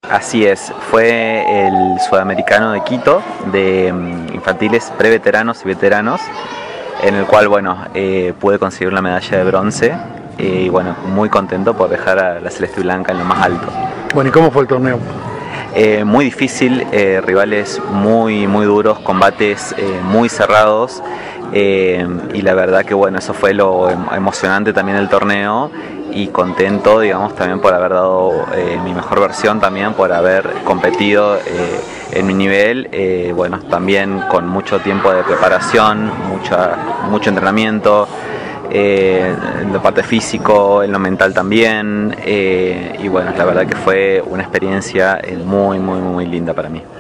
Así es, fue el Sudamericano de Quito de infantiles preveteranos y veteranos, en el cual pude conseguir la medalla de bronce y bueno, muy contento por dejar a la Celeste y Blanca en lo más alto. Bueno, ¿y cómo fue el torneo? Muy difícil, rivales muy duros, combates muy cerrados y la verdad que bueno, eso fue lo emocionante también del torneo y contento, digamos, también por haber dado mi mejor versión, también por haber competido en mi nivel, bueno, también con mucho tiempo de preparación, mucho entrenamiento. En la parte físico, en lo mental también, y bueno, la verdad que fue una experiencia muy linda para mí.